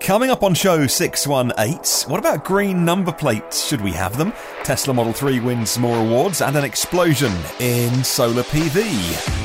Coming up on show 618, what about green number plates? Should we have them? Tesla Model 3 wins more awards and an explosion in solar PV.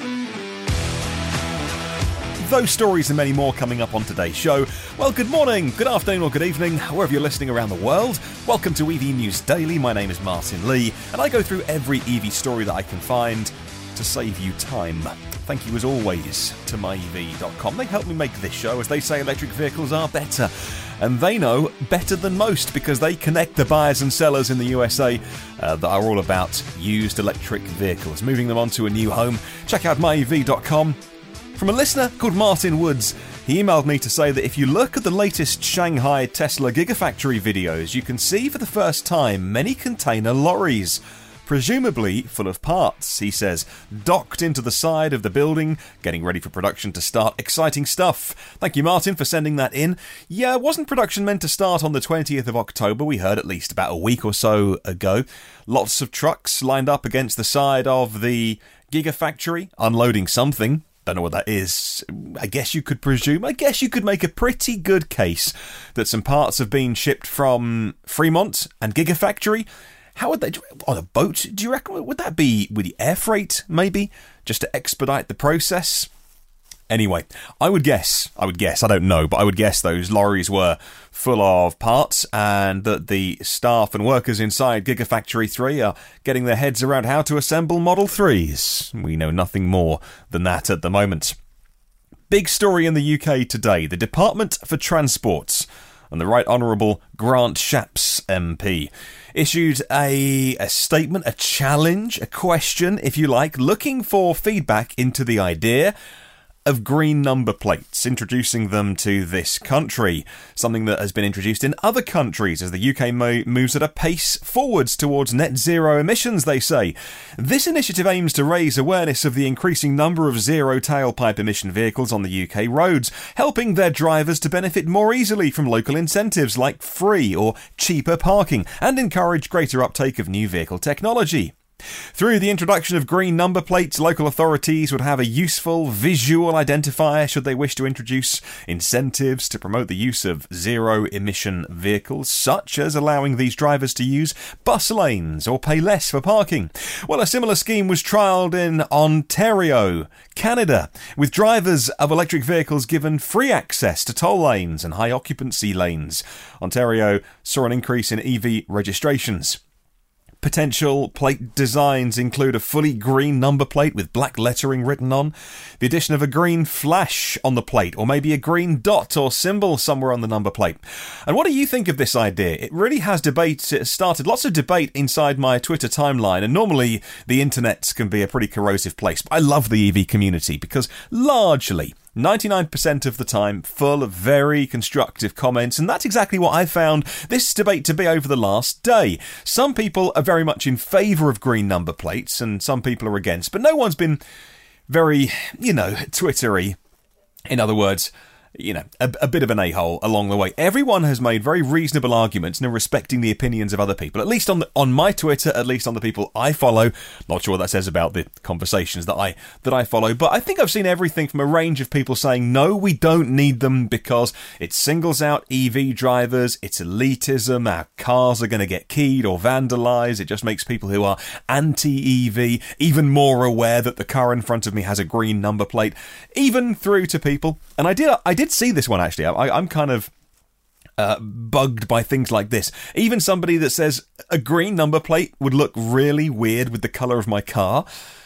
Those stories and many more coming up on today's show. Well, good morning, good afternoon or good evening, wherever you're listening around the world. Welcome to EV News Daily. My name is Martin Lee, and I go through every EV story that I can find to save you time. Thank you as always to myev.com. They help me make this show. As they say, electric vehicles are better. And they know better than most because they connect the buyers and sellers in the USA that are all about used electric vehicles, moving them onto a new home. Check out myev.com. From a listener called Martin Woods, he emailed me to say that if you look at the latest Shanghai Tesla Gigafactory videos, you can see for the first time many container lorries, presumably full of parts, he says, docked into the side of the building, getting ready for production to start. Exciting stuff. Thank you, Martin, for sending that in. Yeah, wasn't production meant to start on the 20th of October? We heard at least about a week or so ago. Lots of trucks lined up against the side of the Gigafactory, unloading something. Don't know what that is. I guess you could presume. I guess you could make a pretty good case that some parts have been shipped from Fremont and Gigafactory. How would they do it? On a boat? Do you reckon? Would that be with the air freight, maybe? Just to expedite the process? Anyway, I would guess, I don't know, but I would guess those lorries were full of parts and that the staff and workers inside Gigafactory 3 are getting their heads around how to assemble Model 3s. We know nothing more than that at the moment. Big story in the UK today. The Department for Transport and the Right Honourable Grant Shapps MP issued a statement, a challenge, a question, if you like, looking for feedback into the idea of green number plates, introducing them to this country, something that has been introduced in other countries as the UK moves at a pace forwards towards net zero emissions, they say. This initiative aims to raise awareness of the increasing number of zero tailpipe emission vehicles on the UK roads, helping their drivers to benefit more easily from local incentives like free or cheaper parking, and encourage greater uptake of new vehicle technology. Through the introduction of green number plates, local authorities would have a useful visual identifier should they wish to introduce incentives to promote the use of zero-emission vehicles, such as allowing these drivers to use bus lanes or pay less for parking. Well, a similar scheme was trialled in Ontario, Canada, with drivers of electric vehicles given free access to toll lanes and high occupancy lanes. Ontario saw an increase in EV registrations. Potential plate designs include a fully green number plate with black lettering written on, the addition of a green flash on the plate, or maybe a green dot or symbol somewhere on the number plate. And what do you think of this idea? It really has debate. It started lots of debate inside my Twitter timeline, and normally the internet can be a pretty corrosive place. But I love the EV community because largely 99% of the time, full of very constructive comments, and that's exactly what I found this debate to be over the last day. Some people are very much in favour of green number plates, and some people are against, but no one's been very, Twittery. In other words, a bit of an a-hole along the way. Everyone has made very reasonable arguments and respecting the opinions of other people, at least on my Twitter, at least on the people I follow. Not sure what that says about the conversations that I follow, but I think I've seen everything from a range of people saying, no, we don't need them because it singles out EV drivers, it's elitism, our cars are going to get keyed or vandalised, it just makes people who are anti-EV even more aware that the car in front of me has a green number plate, even through to people, and I did see this one actually. I'm kind of bugged by things like this. Even somebody that says a green number plate would look really weird with the colour of my car.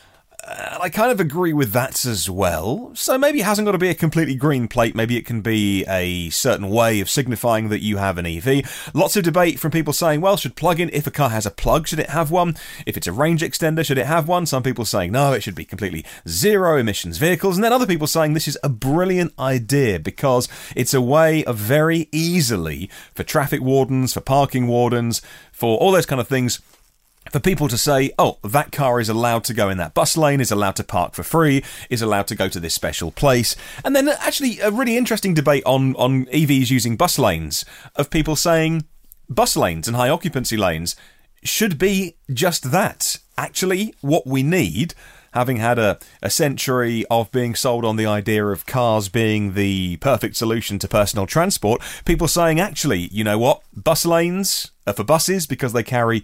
I kind of agree with that as well. So maybe it hasn't got to be a completely green plate. Maybe it can be a certain way of signifying that you have an EV. Lots of debate from people saying, well, should plug-in, if a car has a plug, should it have one? If it's a range extender, should it have one? Some people saying, no, it should be completely zero emissions vehicles. And then other people saying this is a brilliant idea because it's a way of very easily, for traffic wardens, for parking wardens, for all those kind of things, for people to say, oh, that car is allowed to go in that bus lane, is allowed to park for free, is allowed to go to this special place. And then actually a really interesting debate on EVs using bus lanes, of people saying bus lanes and high occupancy lanes should be just that. Actually, what we need having had a century of being sold on the idea of cars being the perfect solution to personal transport, people saying, actually, you know what, bus lanes are for buses because they carry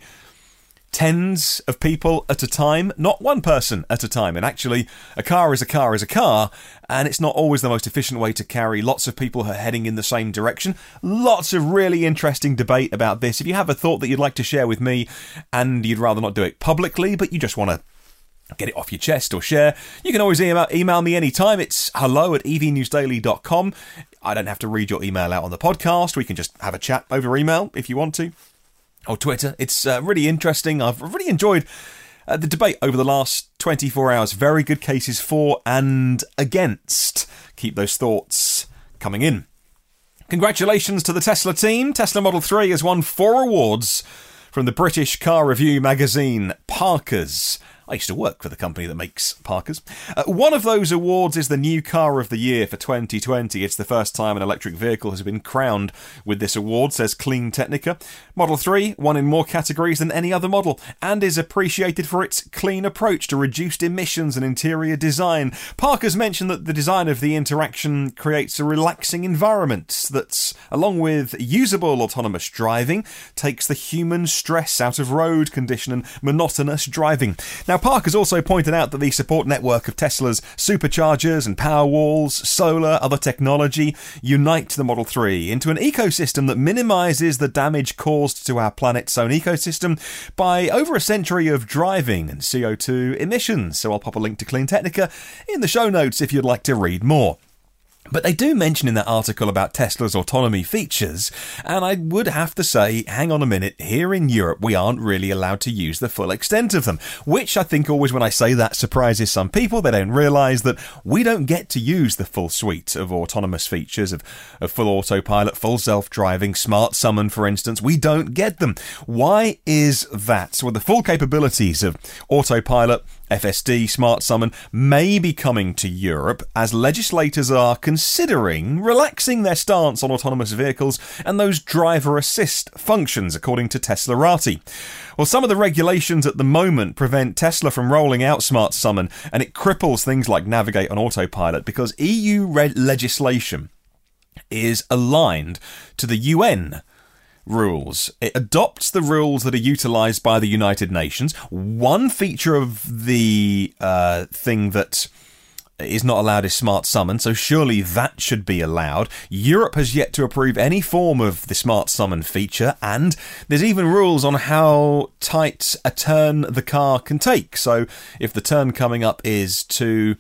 tens of people at a time, not one person at a time. And actually, a car is a car is a car, and it's not always the most efficient way to carry lots of people who are heading in the same direction. Lots of really interesting debate about this. If you have a thought that you'd like to share with me, and you'd rather not do it publicly, but you just want to get it off your chest or share, you can always email me anytime. It's hello@evnewsdaily.com. I don't have to read your email out on the podcast. We can just have a chat over email if you want to. Or Twitter. It's really interesting. I've really enjoyed the debate over the last 24 hours. Very good cases for and against. Keep those thoughts coming in. Congratulations to the Tesla team. Tesla Model 3 has won 4 awards from the British car review magazine Parker's. I used to work for the company that makes Parker's. One of those awards is the New Car of the Year for 2020. It's the first time an electric vehicle has been crowned with this award, says Clean Technica. Model 3 won in more categories than any other model and is appreciated for its clean approach to reduced emissions and interior design. Parker's mentioned that the design of the interaction creates a relaxing environment that's, along with usable autonomous driving, takes the human stress out of road condition and monotonous driving. Now, Parker's also pointed out that the support network of Tesla's superchargers and power walls, solar, other technology unite the Model 3 into an ecosystem that minimises the damage caused to our planet's own ecosystem by over a century of driving and CO2 emissions. So I'll pop a link to Clean Technica in the show notes if you'd like to read more. But they do mention in that article about Tesla's autonomy features, and I would have to say, hang on a minute, here in Europe we aren't really allowed to use the full extent of them, which I think always when I say that surprises some people. They don't realise that we don't get to use the full suite of autonomous features of full autopilot, full self-driving, smart summon, for instance. We don't get them. Why is that? Well, the full capabilities of autopilot, FSD, Smart Summon may be coming to Europe as legislators are considering relaxing their stance on autonomous vehicles and those driver assist functions, according to Teslarati. Well, some of the regulations at the moment prevent Tesla from rolling out Smart Summon, and it cripples things like Navigate on Autopilot because EU legislation is aligned to the UN rules. It adopts the rules that are utilised by the United Nations. One feature of the thing that is not allowed is Smart Summon, so surely that should be allowed. Europe has yet to approve any form of the Smart Summon feature, and there's even rules on how tight a turn the car can take. So if the turn coming up is too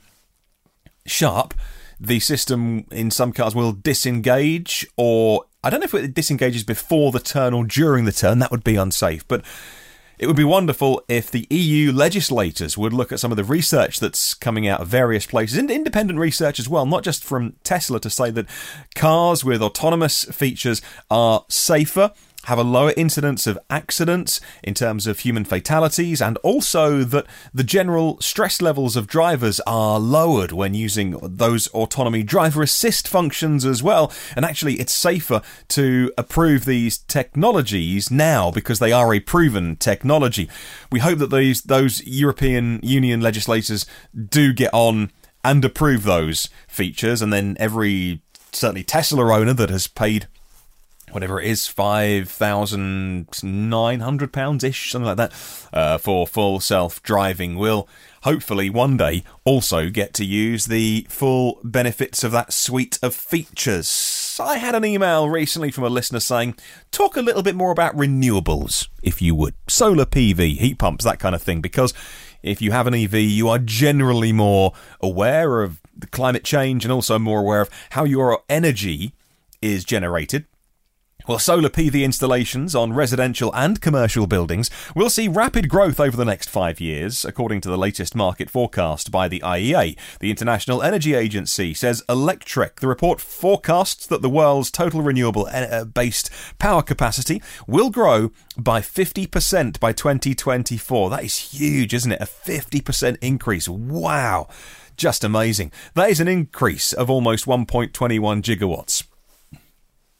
sharp, the system in some cars will disengage, or I don't know if it disengages before the turn or during the turn. That would be unsafe. But it would be wonderful if the EU legislators would look at some of the research that's coming out of various places, and independent research as well, not just from Tesla, to say that cars with autonomous features are safer, have a lower incidence of accidents in terms of human fatalities, and also that the general stress levels of drivers are lowered when using those autonomy driver assist functions as well. And actually it's safer to approve these technologies now because they are a proven technology. We hope that those European Union legislators do get on and approve those features, and then every, certainly Tesla owner that has paid whatever it is, £5,900-ish, something like that, for full self-driving will hopefully one day also get to use the full benefits of that suite of features. I had an email recently from a listener saying, talk a little bit more about renewables, if you would. Solar PV, heat pumps, that kind of thing, because if you have an EV, you are generally more aware of the climate change and also more aware of how your energy is generated. Well, solar PV installations on residential and commercial buildings will see rapid growth over the next 5 years, according to the latest market forecast by the IEA. The International Energy Agency says Electrek. The report forecasts that the world's total renewable-based power capacity will grow by 50% by 2024. That is huge, isn't it? A 50% increase. Wow. Just amazing. That is an increase of almost 1.21 gigawatts. Back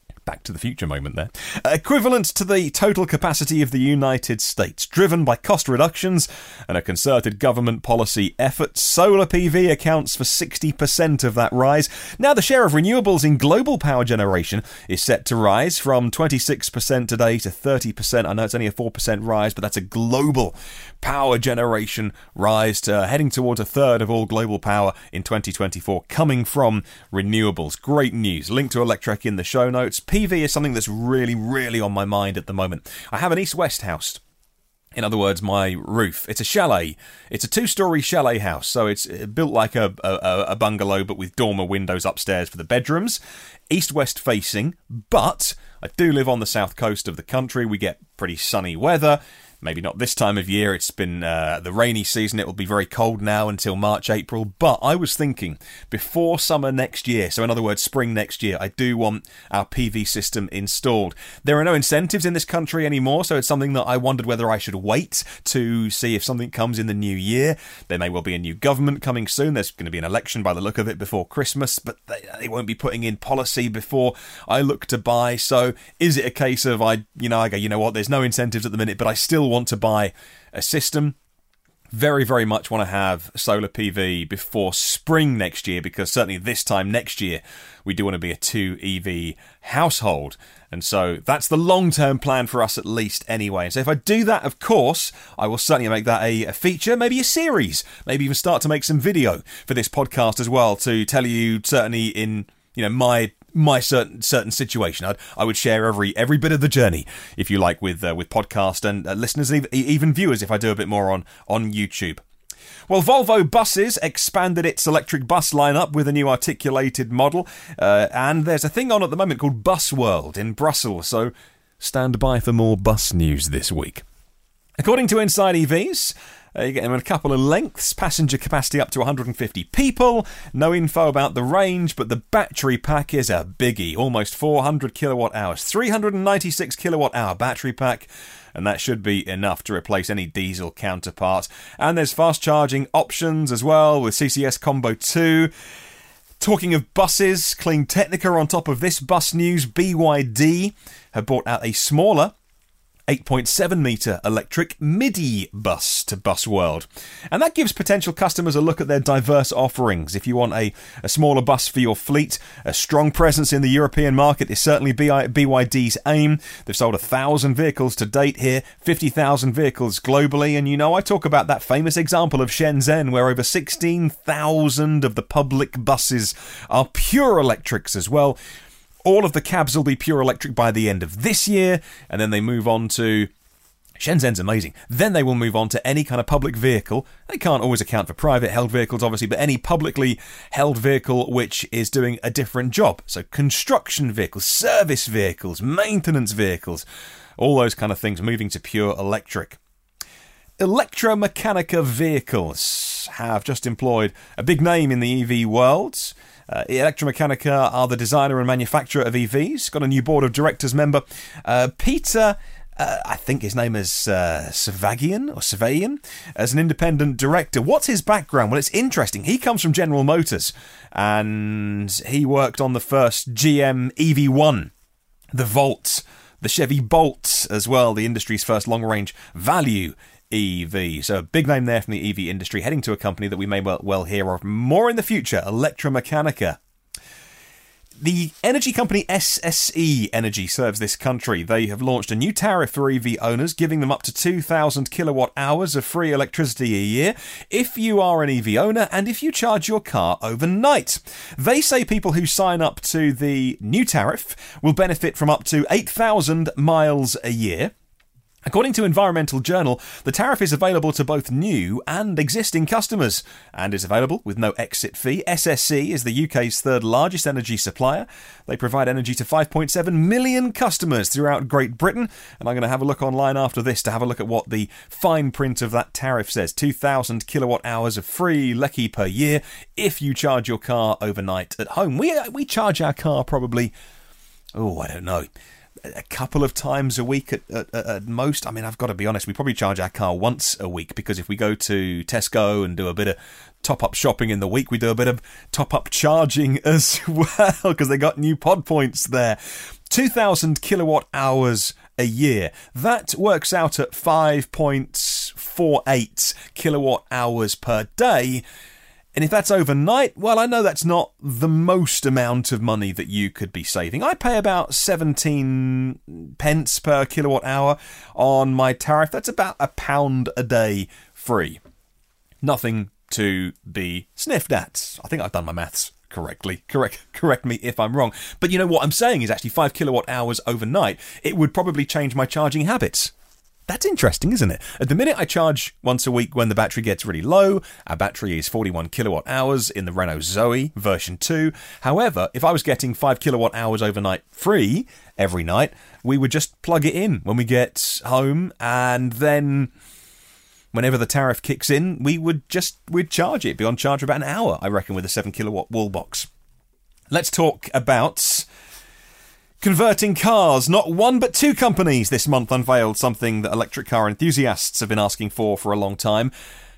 to the Future moment there. Equivalent to the total capacity of the United States, driven by cost reductions and a concerted government policy effort. Solar PV accounts for 60% of that rise. Now, the share of renewables in global power generation is set to rise from 26% today to 30%. I know it's only a 4% rise, but that's a global power generation rise to heading towards a third of all global power in 2024 coming from renewables. Great news. Link to Electrek in the show notes. PV is something that's really on my mind at the moment. I have an east-west house. In other words, my roof. It's a chalet. It's a 2-story chalet house, so it's built like a bungalow, but with dormer windows upstairs for the bedrooms. East-west facing, but I do live on the south coast of the country. We get pretty sunny weather. Maybe not this time of year. It's been the rainy season. It will be very cold now until March, April. But I was thinking before summer next year, so in other words, spring next year, I do want our PV system installed. There are no incentives in this country anymore, so it's something that I wondered whether I should wait to see if something comes in the new year. There may well be a new government coming soon. There's going to be an election by the look of it before Christmas, but they won't be putting in policy before I look to buy. So is it a case of I go, you know what, there's no incentives at the minute, but I still want to buy a system? Very much want to have solar PV before spring next year, because certainly this time next year we do want to be a 2 EV household, and so that's the long-term plan for us at least anyway. And so if I do that, of course, I will certainly make that a feature, maybe a series, maybe even start to make some video for this podcast as well, to tell you certainly in my certain situation. I would share every bit of the journey, if you like, with podcast and listeners, even viewers, if I do a bit more on YouTube. Well, Volvo Buses expanded its electric bus lineup with a new articulated model, and there's a thing on at the moment called Bus World in Brussels, so stand by for more bus news this week. According to Inside EVs, you get them in a couple of lengths, passenger capacity up to 150 people, no info about the range, but the battery pack is a biggie, almost 400 kilowatt hours, 396 kilowatt hour battery pack, and that should be enough to replace any diesel counterpart. And there's fast charging options as well with CCS Combo 2. Talking of buses, Clean Technica on top of this bus news, BYD have brought out a smaller 8.7 metre electric MIDI bus to Bus World. And that gives potential customers a look at their diverse offerings. If you want a smaller bus for your fleet, a strong presence in the European market is certainly BYD's aim. They've sold 1,000 vehicles to date here, 50,000 vehicles globally. And I talk about that famous example of Shenzhen, where over 16,000 of the public buses are pure electrics as well. All of the cabs will be pure electric by the end of this year, and then they move on to... Shenzhen's amazing. Then they will move on to any kind of public vehicle. They can't always account for private held vehicles, obviously, but any publicly held vehicle which is doing a different job. So construction vehicles, service vehicles, maintenance vehicles, all those kind of things moving to pure electric. Electromechanica Vehicles have just employed a big name in the EV world. Electromechanica are the designer and manufacturer of EVs. Got a new board of directors member, Peter, I think his name is Savagian, as an independent director. What's his background? Well, it's interesting. He comes from General Motors, and he worked on the first GM EV1, the Volt, the Chevy Bolt as well, the industry's first long-range value EV. So a big name there from the EV industry, heading to a company that we may well hear of more in the future, Electromechanica. The energy company SSE Energy serves this country. They have launched a new tariff for EV owners, giving them up to 2,000 kilowatt hours of free electricity a year if you are an EV owner and if you charge your car overnight. They say people who sign up to the new tariff will benefit from up to 8,000 miles a year. According to Environmental Journal, the tariff is available to both new and existing customers and is available with no exit fee. SSE is the UK's third largest energy supplier. They provide energy to 5.7 million customers throughout Great Britain, and I'm going to have a look online after this to have a look at what the fine print of that tariff says. 2,000 kilowatt hours of free lecky per year if you charge your car overnight at home. We charge our car probably, I don't know, a couple of times a week at most. I mean, I've got to be honest, we probably charge our car once a week, because if we go to Tesco and do a bit of top-up shopping in the week, we do a bit of top-up charging as well, because they got new pod points there. 2,000 kilowatt hours a year. That works out at 5.48 kilowatt hours per day. And if that's overnight, well, I know that's not the most amount of money that you could be saving. I pay about 17 pence per kilowatt hour on my tariff. That's about £1 a day free. Nothing to be sniffed at. I think I've done my maths correctly. Correct me if I'm wrong. But you know what I'm saying is actually 5 kilowatt hours overnight, it would probably change my charging habits. That's interesting, isn't it? At the minute, I charge once a week when the battery gets really low. Our battery is 41 kilowatt hours in the Renault Zoe version 2. However, if I was getting 5 kilowatt hours overnight free every night, we would just plug it in when we get home, and then whenever the tariff kicks in, we'd charge it. It'd be on charge for about an hour, I reckon, with a 7 kilowatt wall box. Let's talk about converting cars. Not one but two companies this month unveiled something that electric car enthusiasts have been asking for a long time.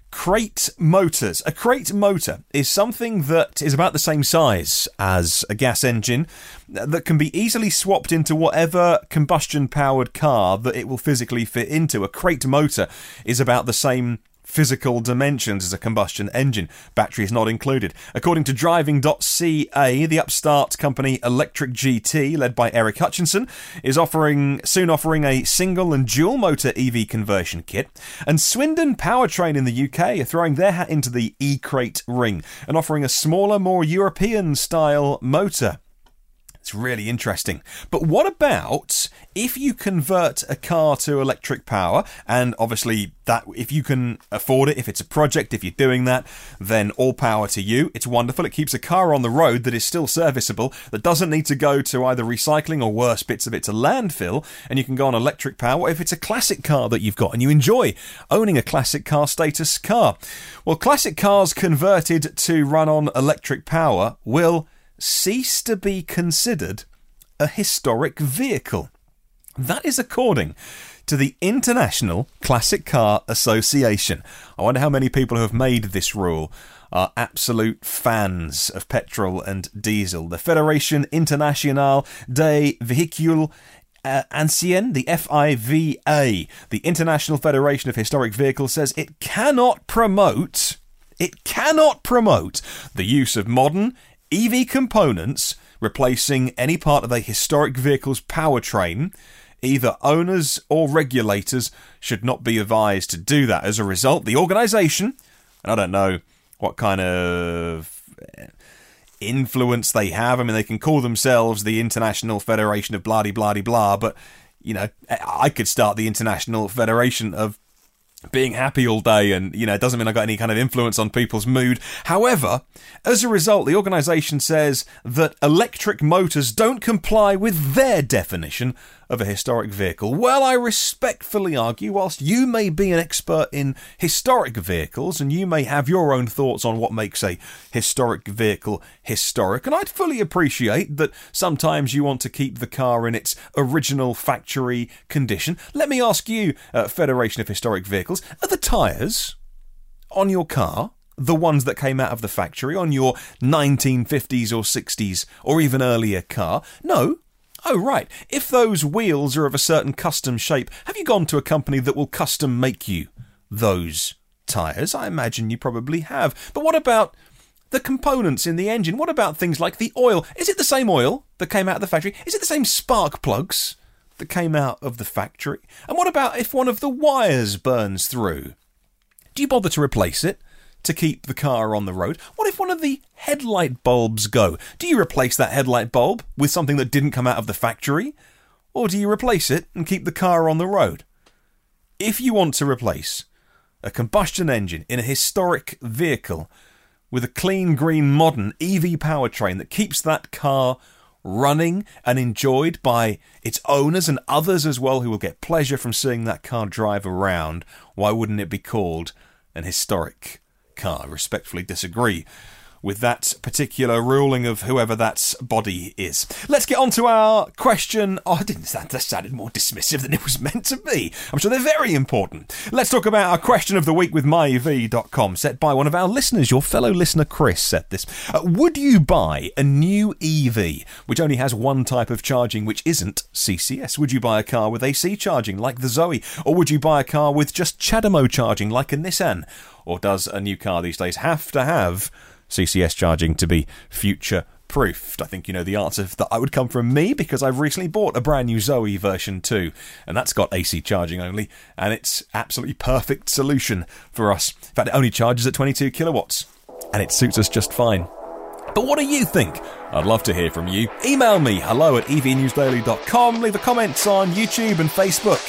Crate motors. A crate motor is something that is about the same size as a gas engine that can be easily swapped into whatever combustion-powered car that it will physically fit into. A crate motor is about the same physical dimensions as a combustion engine. Battery is not included. According to driving.ca, the upstart company Electric GT, led by Eric Hutchinson, is soon offering a single and dual motor EV conversion kit. And Swindon Powertrain in the UK are throwing their hat into the e-crate ring and offering a smaller, more European style motor. It's really interesting. But what about if you convert a car to electric power, and obviously that if you can afford it, if it's a project, if you're doing that, then all power to you. It's wonderful. It keeps a car on the road that is still serviceable, that doesn't need to go to either recycling or worse bits of it to landfill, and you can go on electric power. If it's a classic car that you've got and you enjoy owning a classic car status car, well, classic cars converted to run on electric power will cease to be considered a historic vehicle. That is according to the International Classic Car Association. I wonder how many people who have made this rule are absolute fans of petrol and diesel. The Fédération Internationale des Véhicules Anciens, the FIVA, the International Federation of Historic Vehicles, says it cannot promote the use of modern EV components replacing any part of a historic vehicle's powertrain. Either owners or regulators should not be advised to do that. As a result, the organisation, and I don't know what kind of influence they have. I mean, they can call themselves the International Federation of blah-de-blah-de-blah, but, you know, I could start the International Federation of being happy all day, and, you know, it doesn't mean I got any kind of influence on people's mood. However, as a result, the organisation says that electric motors don't comply with their definition of a historic vehicle. Well, I respectfully argue, whilst you may be an expert in historic vehicles and you may have your own thoughts on what makes a historic vehicle historic, and I'd fully appreciate that sometimes you want to keep the car in its original factory condition. Let me ask you, Federation of Historic Vehicles, are the tyres on your car the ones that came out of the factory on your 1950s or 60s or even earlier car? No. Oh, right. If those wheels are of a certain custom shape, have you gone to a company that will custom make you those tyres? I imagine you probably have. But what about the components in the engine? What about things like the oil? Is it the same oil that came out of the factory? Is it the same spark plugs that came out of the factory? And what about if one of the wires burns through? Do you bother to replace it to keep the car on the road? What if one of the headlight bulbs go? Do you replace that headlight bulb with something that didn't come out of the factory? Or do you replace it and keep the car on the road? If you want to replace a combustion engine in a historic vehicle with a clean, green, modern EV powertrain that keeps that car running and enjoyed by its owners and others as well who will get pleasure from seeing that car drive around, why wouldn't it be called an historic car? I respectfully disagree with that particular ruling of whoever that body is. Let's get on to our question. Oh, that sounded more dismissive than it was meant to be. I'm sure they're very important. Let's talk about our question of the week with myev.com, set by one of our listeners. Your fellow listener Chris set this. Would you buy a new EV which only has one type of charging which isn't CCS? Would you buy a car with AC charging like the Zoe? Or would you buy a car with just CHAdeMO charging like a Nissan? Or does a new car these days have to have CCS charging to be future-proofed? I think you know the answer that would come from me, because I've recently bought a brand new Zoe version 2, and that's got AC charging only, and it's absolutely perfect solution for us. In fact, it only charges at 22 kilowatts, and it suits us just fine. But what do you think? I'd love to hear from you. Email me, hello@evnewsdaily.com. Leave a comment on YouTube and Facebook.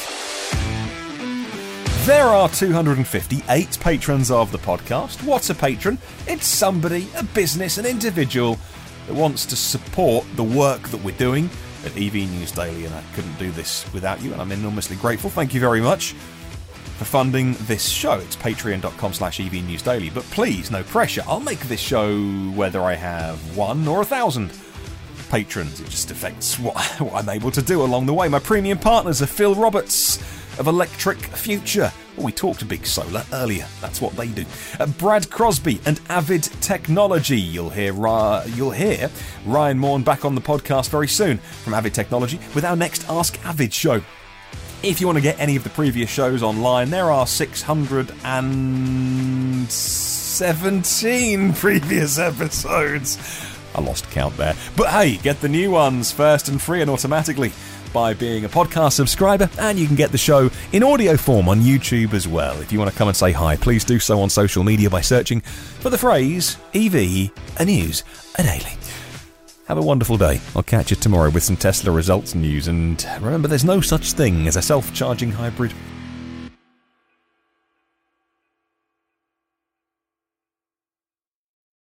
There are 258 patrons of the podcast. What's a patron? It's somebody, a business, an individual that wants to support the work that we're doing at EV News Daily, and I couldn't do this without you, and I'm enormously grateful. Thank you very much for funding this show. It's patreon.com/EV News Daily. But please, no pressure. I'll make this show whether I have 1 or 1,000 patrons. It just affects what I'm able to do along the way. My premium partners are Phil Roberts of Electric Future. Well, we talked Big Solar earlier. That's what they do. Brad Crosby and Avid Technology. You'll hear Ryan Morn back on the podcast very soon from Avid Technology with our next Ask Avid show. If you want to get any of the previous shows online, there are 617 previous episodes. I lost count there. But hey, get the new ones first and free and automatically by being a podcast subscriber, and you can get the show in audio form on YouTube as well. If you want to come and say hi, please do so on social media by searching for the phrase EV News Daily. Have a wonderful day. I'll catch you tomorrow with some Tesla results news, and remember, there's no such thing as a self-charging hybrid.